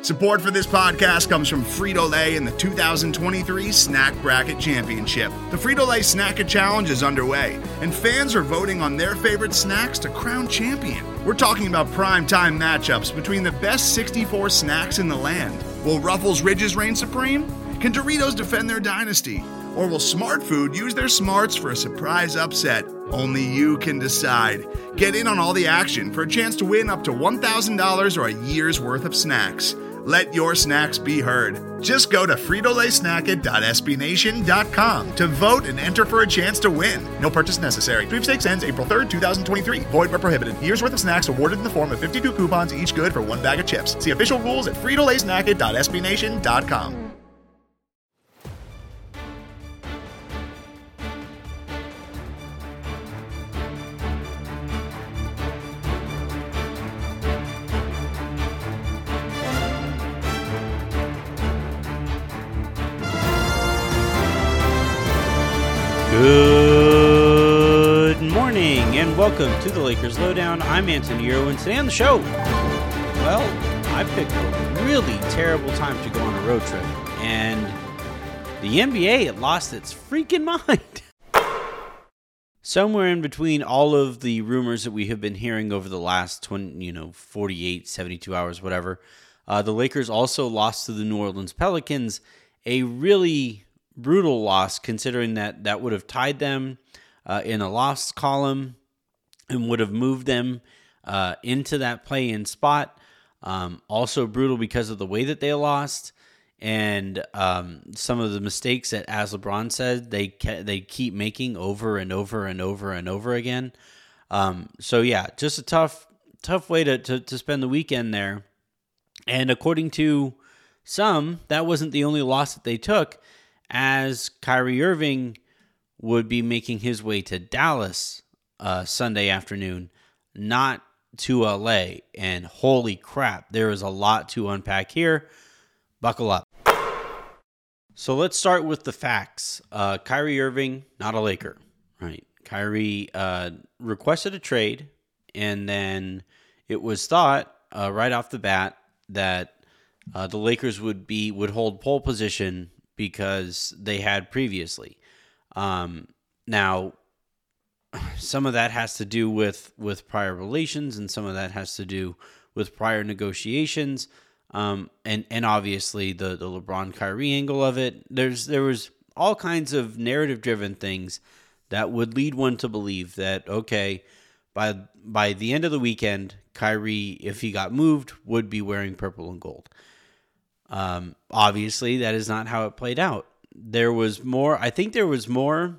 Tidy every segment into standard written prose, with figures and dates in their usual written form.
Support for this podcast comes from Frito-Lay and the 2023 Snack Bracket Championship. The Frito-Lay Snack-It Challenge is underway, and fans are voting on their favorite snacks to crown champion. We're talking about prime-time matchups between the best 64 snacks in the land. Will Ruffles Ridges reign supreme? Can Doritos defend their dynasty? Or will Smart Food use their smarts for a surprise upset? Only you can decide. Get in on all the action for a chance to win up to $1,000 or a year's worth of snacks. Let your snacks be heard. Just go to fritolaysnacket.sbnation.com to vote and enter for a chance to win. No purchase necessary. Sweepstakes ends April 3rd, 2023. Void where prohibited. Year's worth of snacks awarded in the form of 52 coupons, each good for one bag of chips. See official rules at fritolaysnacket.sbnation.com. Good morning and welcome to the Lakers Lowdown. I'm Anthony Irwin. Today on the show, well, I picked a really terrible time to go on a road trip, and the NBA lost its freaking mind. Somewhere in between all of the rumors that we have been hearing over the last 48, 72 hours, whatever, the Lakers also lost to the New Orleans Pelicans, a really brutal loss, considering that would have tied them in a loss column and would have moved them into that play-in spot. Also brutal because of the way that they lost and some of the mistakes that, as LeBron said, they keep making over and over and over and over again. So yeah, just a tough way to spend the weekend there. And according to some, that wasn't the only loss that they took, as Kyrie Irving would be making his way to Dallas Sunday afternoon, not to LA. And holy crap, there is a lot to unpack here. Buckle up. So let's start with the facts. Kyrie Irving, not a Laker, right? Kyrie requested a trade, and then it was thought right off the bat that the Lakers would hold pole position because they had previously. Now, some of that has to do with prior relations, and some of that has to do with prior negotiations, and obviously the LeBron Kyrie angle of it. There was all kinds of narrative-driven things that would lead one to believe that, okay, by the end of the weekend, Kyrie, if he got moved, would be wearing purple and gold. Obviously, that is not how it played out. I think there was more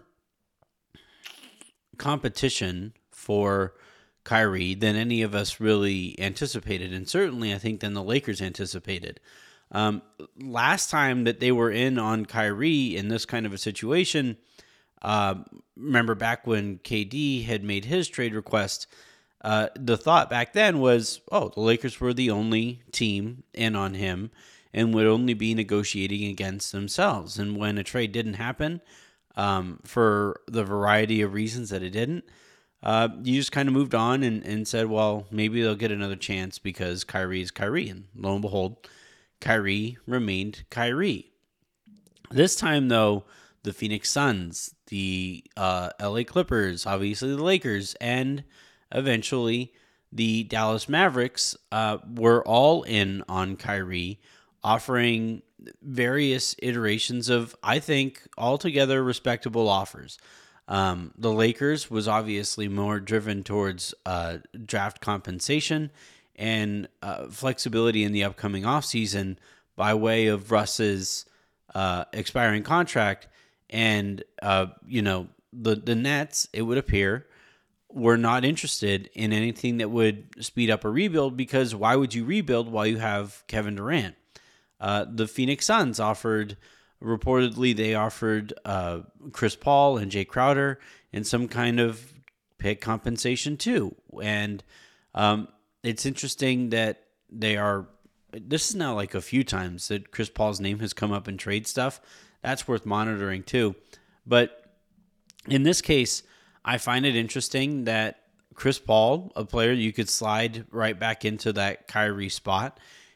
competition for Kyrie than any of us really anticipated, and certainly I think than the Lakers anticipated. Last time that they were in on Kyrie in this kind of a situation, remember back when KD had made his trade request, the thought back then was, the Lakers were the only team in on him and would only be negotiating against themselves. And when a trade didn't happen, for the variety of reasons that it didn't, you just kind of moved on and said, well, maybe they'll get another chance because Kyrie is Kyrie. And lo and behold, Kyrie remained Kyrie. This time, though, the Phoenix Suns, the LA Clippers, obviously the Lakers, and eventually the Dallas Mavericks were all in on Kyrie, offering various iterations of, I think, altogether respectable offers. The Lakers was obviously more driven towards draft compensation and flexibility in the upcoming offseason by way of Russ's expiring contract. And, the Nets, it would appear, were not interested in anything that would speed up a rebuild, because why would you rebuild while you have Kevin Durant? The Phoenix Suns reportedly they offered Chris Paul and Jay Crowder and some kind of pick compensation too. And it's interesting that this is now like a few times that Chris Paul's name has come up in trade stuff. That's worth monitoring too. But in this case, I find it interesting that Chris Paul, a player you could slide right back into that Kyrie spot,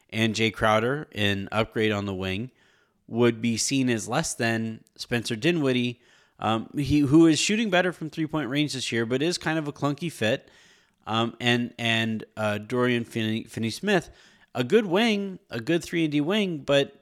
and Jay Crowder, an upgrade on the wing, would be seen as less than Spencer Dinwiddie, who is shooting better from 3-point range this year, but is kind of a clunky fit. And Dorian Finney-Smith, a good wing, a good 3-and-D wing, but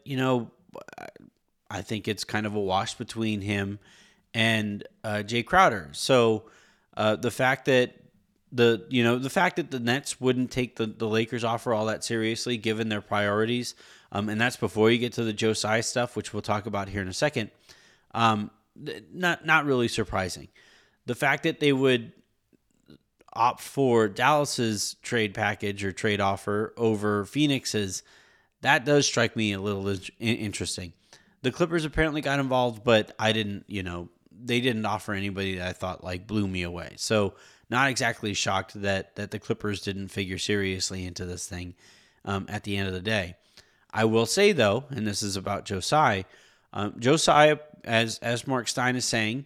I think it's kind of a wash between him and Jay Crowder. So the fact that the Nets wouldn't take the Lakers offer all that seriously, given their priorities, and that's before you get to the Joe Tsai stuff, which we'll talk about here in a second. Not really surprising. The fact that they would opt for Dallas's trade package or trade offer over Phoenix's, that does strike me a little interesting. The Clippers apparently got involved, but they didn't offer anybody that I thought blew me away. So not exactly shocked that the Clippers didn't figure seriously into this thing at the end of the day. I will say, though, and this is about Joe Tsai, as Mark Stein is saying,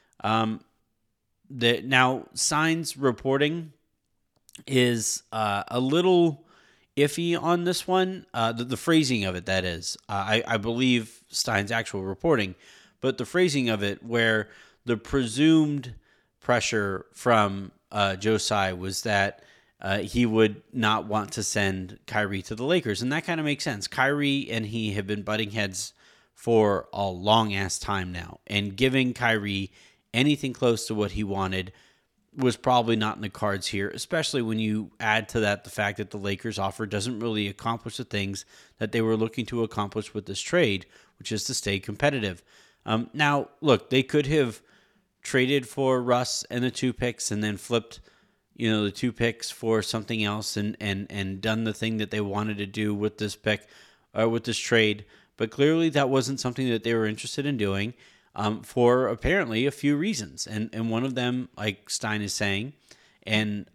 that now Stein's reporting is a little iffy on this one. The phrasing of it, that is. I believe Stein's actual reporting, but the phrasing of it, where the presumed pressure from Joe Tsai was that he would not want to send Kyrie to the Lakers, and that kind of makes sense. Kyrie and he have been butting heads for a long-ass time now, and giving Kyrie anything close to what he wanted was probably not in the cards here, especially when you add to that the fact that the Lakers offer doesn't really accomplish the things that they were looking to accomplish with this trade, which is to stay competitive. Now, look, they could have traded for Russ and the 2 picks and then flipped, the 2 picks for something else and done the thing that they wanted to do with this pick, with this trade. But clearly that wasn't something that they were interested in doing. For apparently a few reasons. And one of them, like Stein is saying, and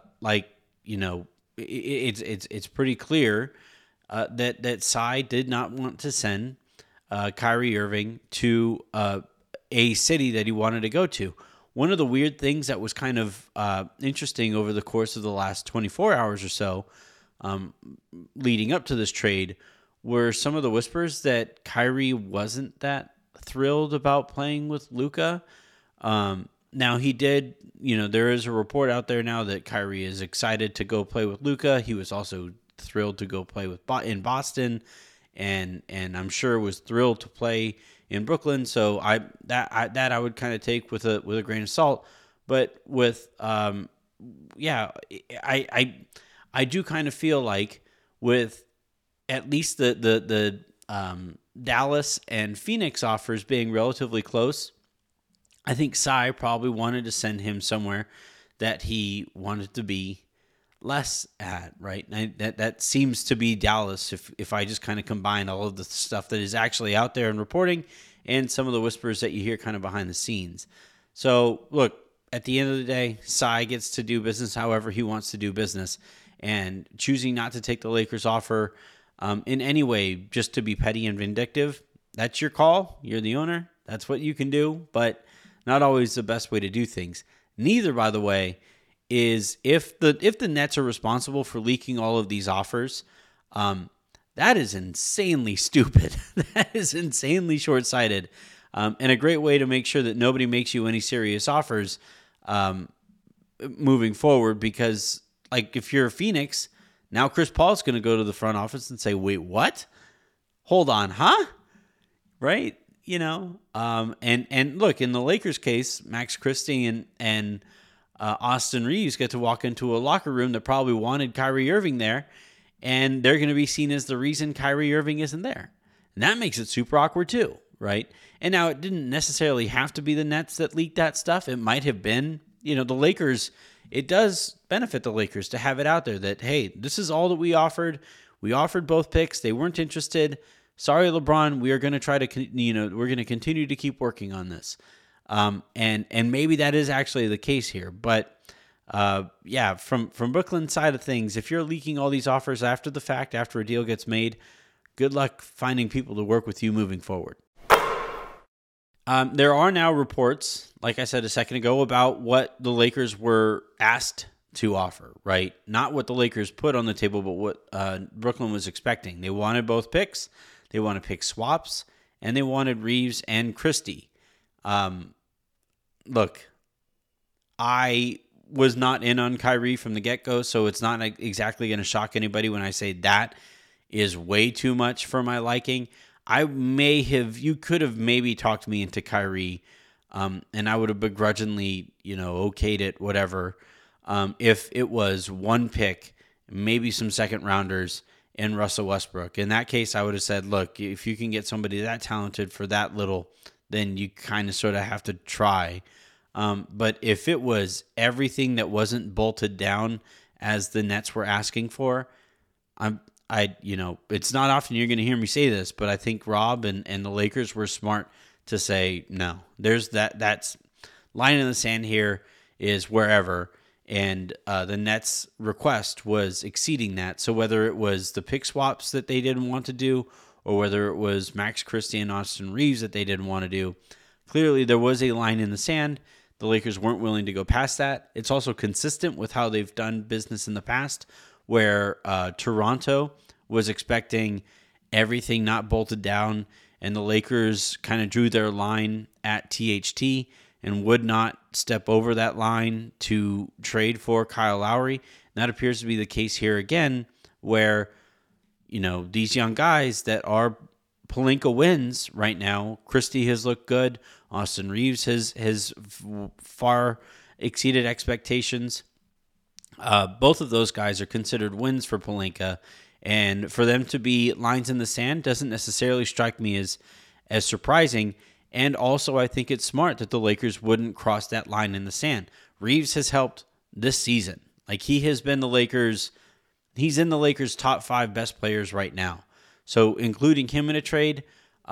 it's pretty clear that Tsai did not want to send Kyrie Irving to a city that he wanted to go to. One of the weird things that was kind of interesting over the course of the last 24 hours or so, leading up to this trade, were some of the whispers that Kyrie wasn't that thrilled about playing with Luka. Now he did, there is a report out there now that Kyrie is excited to go play with Luka. He was also thrilled to go play in Boston, and I'm sure was thrilled to play in Brooklyn. So I would kind of take with a grain of salt. But with I do kind of feel like with at least the Dallas and Phoenix offers being relatively close, I think Tsai probably wanted to send him somewhere that he wanted to be less at, right? That seems to be Dallas if I just kind of combine all of the stuff that is actually out there in reporting and some of the whispers that you hear kind of behind the scenes. So, look, at the end of the day, Tsai gets to do business however he wants to do business, and choosing not to take the Lakers offer in any way just to be petty and vindictive, that's your call. You're the owner. That's what you can do, but not always the best way to do things. Neither, by the way, is if the Nets are responsible for leaking all of these offers, that is insanely stupid. That is insanely short-sighted, and a great way to make sure that nobody makes you any serious offers moving forward, because if you're a Phoenix, now Chris Paul's going to go to the front office and say, wait, what? Hold on, huh? Right? And look, in the Lakers case, Max Christie and Austin Reeves get to walk into a locker room that probably wanted Kyrie Irving there, and they're going to be seen as the reason Kyrie Irving isn't there. And that makes it super awkward too, right? And now it didn't necessarily have to be the Nets that leaked that stuff. It might have been, the Lakers. It does benefit the Lakers to have it out there that, hey, this is all that we offered. We offered both picks. They weren't interested. Sorry, LeBron. We are going to try to, we're going to continue to keep working on this. And maybe that is actually the case here. But from Brooklyn's side of things, if you're leaking all these offers after the fact, after a deal gets made, good luck finding people to work with you moving forward. There are now reports, like I said a second ago, about what the Lakers were asked to offer, right? Not what the Lakers put on the table, but what Brooklyn was expecting. They wanted both picks. They wanted pick swaps, and they wanted Reeves and Christie. Look, I was not in on Kyrie from the get-go, so it's not exactly going to shock anybody when I say that is way too much for my liking. You could have maybe talked me into Kyrie, and I would have begrudgingly, okayed it, whatever, if it was one pick, maybe some second rounders, and Russell Westbrook. In that case, I would have said, look, if you can get somebody that talented for that little, then you kind of sort of have to try. But if it was everything that wasn't bolted down as the Nets were asking for, it's not often you're going to hear me say this, but I think Rob and the Lakers were smart to say, no, there's that's line in the sand here is wherever. And the Nets' request was exceeding that. So whether it was the pick swaps that they didn't want to do, or whether it was Max Christie and Austin Reeves that they didn't want to do, clearly there was a line in the sand. The Lakers weren't willing to go past that. It's also consistent with how they've done business in the past, where Toronto was expecting everything not bolted down, and the Lakers kind of drew their line at THT and would not step over that line to trade for Kyle Lowry. And that appears to be the case here again, where, these young guys that are Pelinka wins right now, Christie has looked good. Austin Reeves has far exceeded expectations. Both of those guys are considered wins for Pelinka. And for them to be lines in the sand doesn't necessarily strike me as surprising. And also, I think it's smart that the Lakers wouldn't cross that line in the sand. Reeves has helped this season. Like, he has been he's in the Lakers' top 5 best players right now. So including him in a trade,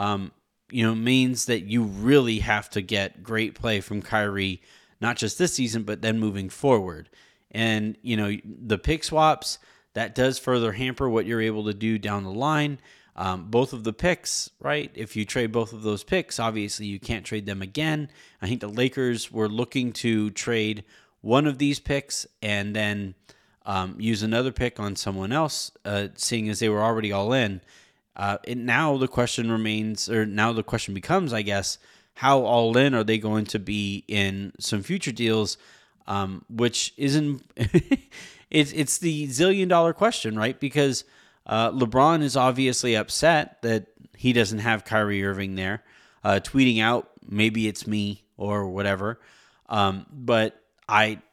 means that you really have to get great play from Kyrie, not just this season, but then moving forward. And, the pick swaps, that does further hamper what you're able to do down the line. Both of the picks, right? If you trade both of those picks, obviously you can't trade them again. I think the Lakers were looking to trade one of these picks and then use another pick on someone else, seeing as they were already all in. Now the question becomes, I guess, how all in are they going to be in some future deals, which isn't... It's the zillion-dollar question, right? Because LeBron is obviously upset that he doesn't have Kyrie Irving there, tweeting out, maybe it's me or whatever. But the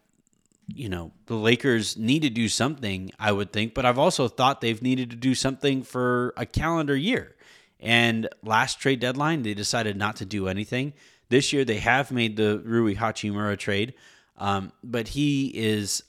Lakers need to do something, I would think. But I've also thought they've needed to do something for a calendar year. And last trade deadline, they decided not to do anything. This year, they have made the Rui Hachimura trade. But he is...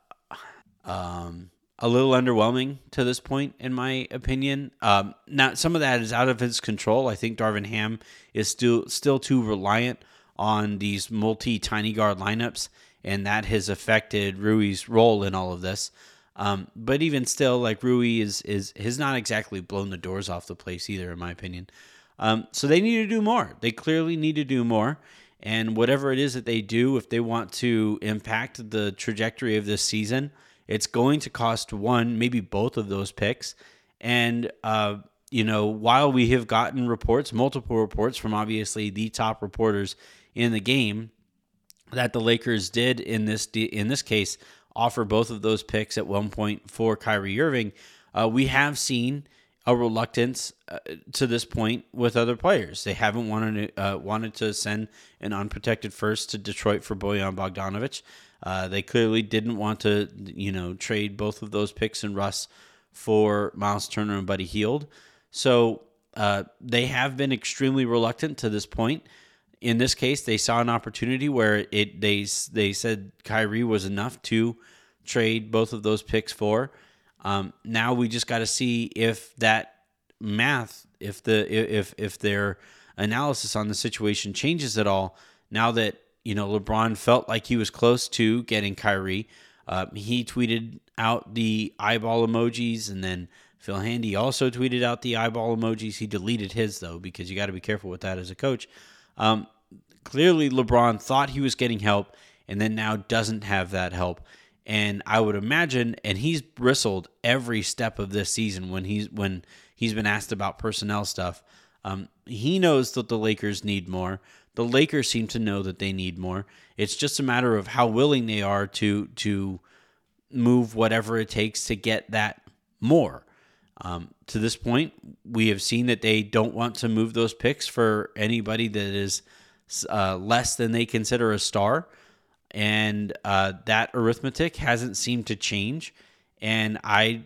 a little underwhelming to this point, in my opinion. Now, some of that is out of his control. I think Darvin Ham is still too reliant on these multi-tiny guard lineups, and that has affected Rui's role in all of this. But even still, like, Rui has not exactly blown the doors off the place either, in my opinion. So they need to do more. They clearly need to do more. And whatever it is that they do, if they want to impact the trajectory of this season, it's going to cost one, maybe both of those picks. And, while we have gotten multiple reports from obviously the top reporters in the game, that the Lakers did in this case offer both of those picks at one point for Kyrie Irving, we have seen a reluctance to this point with other players. They haven't wanted to send an unprotected first to Detroit for Bojan Bogdanovic. They clearly didn't want to, trade both of those picks and Russ for Miles Turner and Buddy Hield. So they have been extremely reluctant to this point. In this case, they saw an opportunity where they said Kyrie was enough to trade both of those picks for. Now we just got to see if that math, if their analysis on the situation changes at all. Now that LeBron felt like he was close to getting Kyrie. He tweeted out the eyeball emojis, and then Phil Handy also tweeted out the eyeball emojis. He deleted his, though, because you got to be careful with that as a coach. Clearly, LeBron thought he was getting help, and then now doesn't have that help. And I would imagine, and he's bristled every step of this season when he's been asked about personnel stuff. He knows that the Lakers need more. The Lakers seem to know that they need more. It's just a matter of how willing they are to move whatever it takes to get that more. To this point, we have seen that they don't want to move those picks for anybody that is less than they consider a star. And that arithmetic hasn't seemed to change. And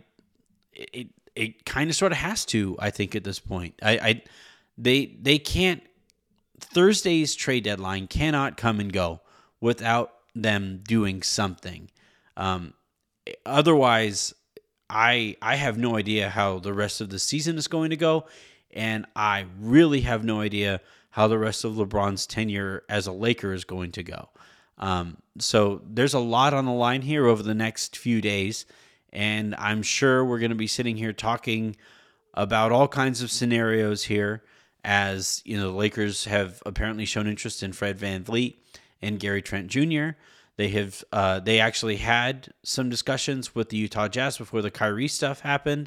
it kind of sort of has to, I think, at this point. They can't. Thursday's trade deadline cannot come and go without them doing something. Otherwise, I have no idea how the rest of the season is going to go, and I really have no idea how the rest of LeBron's tenure as a Laker is going to go. So there's a lot on the line here over the next few days, and I'm sure we're going to be sitting here talking about all kinds of scenarios here, as you know, the Lakers have apparently shown interest in Fred VanVleet and Gary Trent Jr. They actually had some discussions with the Utah Jazz before the Kyrie stuff happened.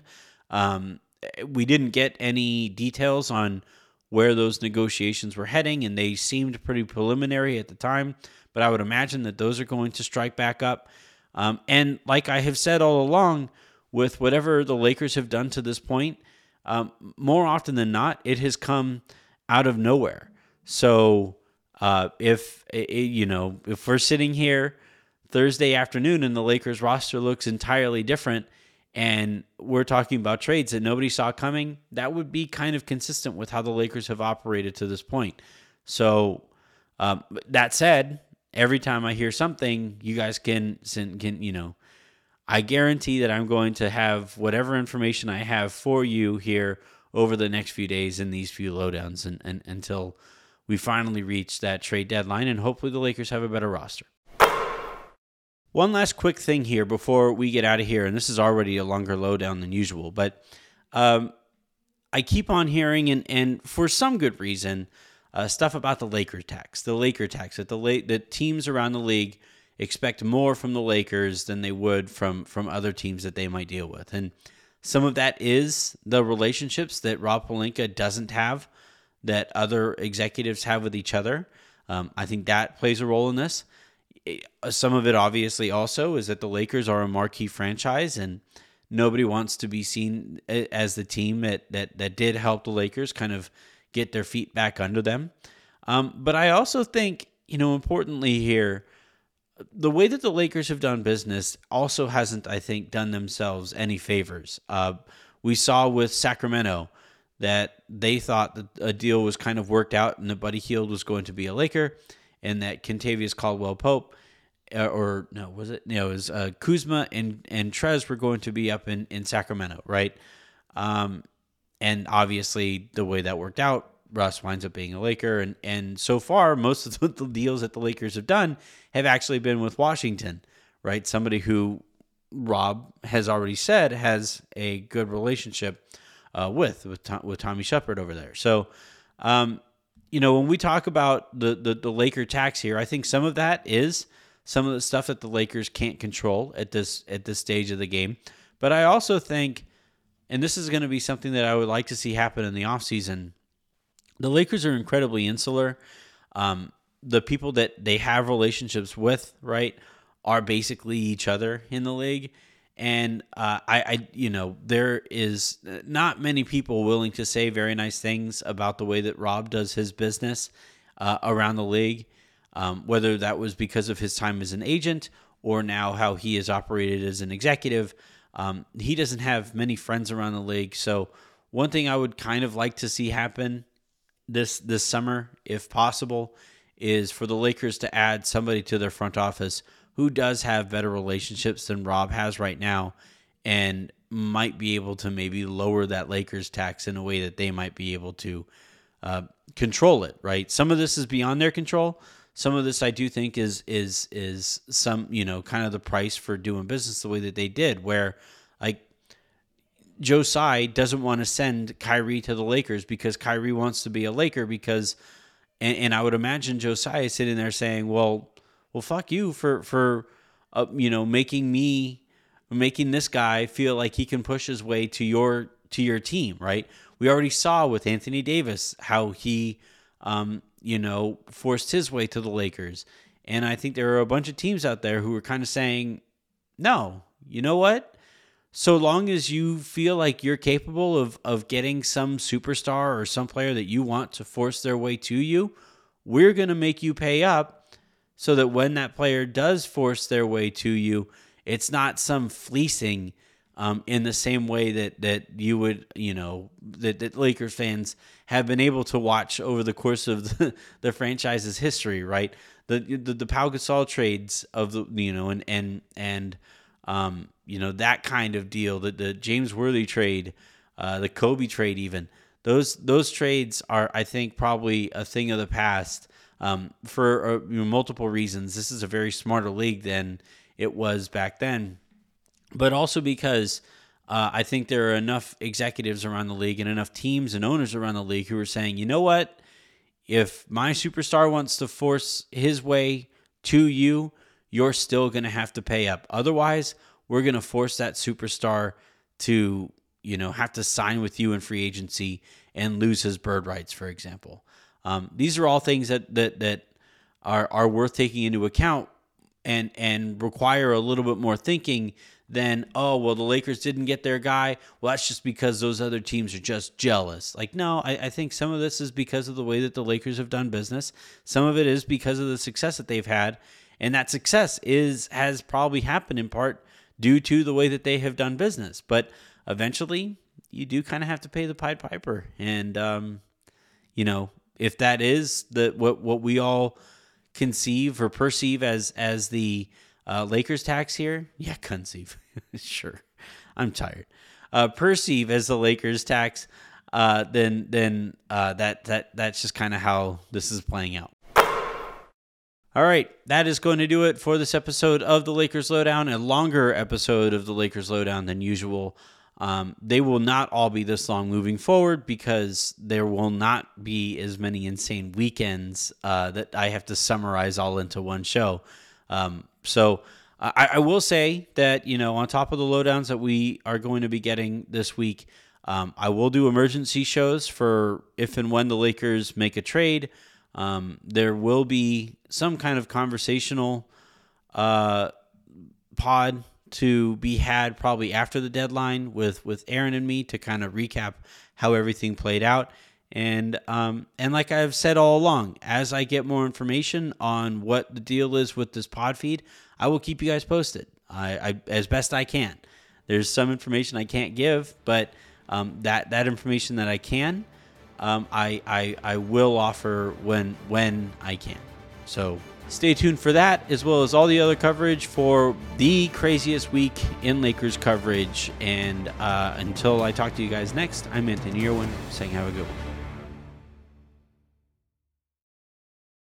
We didn't get any details on where those negotiations were heading, and they seemed pretty preliminary at the time, but I would imagine that those are going to strike back up. And like I have said all along, with whatever the Lakers have done to this point, more often than not, it has come out of nowhere. So if we're sitting here Thursday afternoon and the Lakers roster looks entirely different, and we're talking about trades that nobody saw coming, that would be kind of consistent with how the Lakers have operated to this point. So that said, every time I hear something, you guys can I guarantee that I'm going to have whatever information I have for you here over the next few days in these few lowdowns and until we finally reach that trade deadline, and hopefully the Lakers have a better roster. One last quick thing here before we get out of here, and this is already a longer lowdown than usual, but I keep on hearing, and for some good reason, stuff about the Laker tax. The Laker tax, that teams around the league expect more from the Lakers than they would from other teams that they might deal with. And some of that is the relationships that Rob Pelinka doesn't have that other executives have with each other. I think that plays a role in this. Some of it obviously also is that the Lakers are a marquee franchise, and nobody wants to be seen as the team that did help the Lakers kind of get their feet back under them. But I also think, importantly here, the way that the Lakers have done business also hasn't, I think, done themselves any favors. We saw with Sacramento that they thought that a deal was kind of worked out and that Buddy Hield was going to be a Laker, and that Kentavious Caldwell-Pope, it was Kuzma and Trez were going to be up in Sacramento, right? And obviously the way that worked out, Russ winds up being a Laker, and so far most of the deals that the Lakers have done have actually been with Washington, right? Somebody who Rob has already said has a good relationship with Tommy Shepard over there. So, when we talk about the Laker tax here, I think some of that is some of the stuff that the Lakers can't control at this stage of the game. But I also think, and this is going to be something that I would like to see happen in the offseason, the Lakers are incredibly insular. The people that they have relationships with, right, are basically each other in the league. And there is not many people willing to say very nice things about the way that Rob does his business around the league, whether that was because of his time as an agent or now how he has operated as an executive. He doesn't have many friends around the league. So one thing I would kind of like to see happen this summer, if possible, is for the Lakers to add somebody to their front office who does have better relationships than Rob has right now and might be able to maybe lower that Lakers tax in a way that they might be able to control it, right? Some of this is beyond their control. Some of this I do think is some, kind of the price for doing business the way that they did, where like Joe Tsai doesn't want to send Kyrie to the Lakers because Kyrie wants to be a Laker because, and I would imagine Joe Tsai is sitting there saying, well, fuck you for making this guy feel like he can push his way to your team, right? We already saw with Anthony Davis how he, forced his way to the Lakers. And I think there are a bunch of teams out there who are kind of saying, no, you know what? So long as you feel like you're capable of getting some superstar or some player that you want to force their way to you, we're going to make you pay up so that when that player does force their way to you, it's not some fleecing in the same way that you would, that Lakers fans have been able to watch over the course of the franchise's history, right? The Pau Gasol trades of that kind of deal, the James Worthy trade, the Kobe trade, even those trades are, I think, probably a thing of the past for multiple reasons. This is a very smarter league than it was back then, but also because I think there are enough executives around the league and enough teams and owners around the league who are saying, you know what? If my superstar wants to force his way to you, you're still going to have to pay up. Otherwise, we're going to force that superstar to, have to sign with you in free agency and lose his bird rights, for example. These are all things that are worth taking into account and require a little bit more thinking than, the Lakers didn't get their guy. Well, that's just because those other teams are just jealous. Like, no, I think some of this is because of the way that the Lakers have done business. Some of it is because of the success that they've had. And that success has probably happened in part due to the way that they have done business. But eventually, you do kind of have to pay the Pied Piper. And, if that is what we all conceive or perceive as the Lakers tax here, conceive, sure, I'm tired. Perceive as the Lakers tax, then that's just kind of how this is playing out. All right, that is going to do it for this episode of the Lakers Lowdown, a longer episode of the Lakers Lowdown than usual. They will not all be this long moving forward because there will not be as many insane weekends that I have to summarize all into one show. So I will say that, on top of the lowdowns that we are going to be getting this week, I will do emergency shows for if and when the Lakers make a trade. There will be some kind of conversational pod to be had probably after the deadline with Aaron and me to kind of recap how everything played out. And like I've said all along, as I get more information on what the deal is with this pod feed, I will keep you guys posted. I as best I can. There's some information I can't give, but that information that I can, I will offer when I can. So stay tuned for that, as well as all the other coverage for the craziest week in Lakers coverage. And until I talk to you guys next, I'm Anthony Irwin saying have a good one.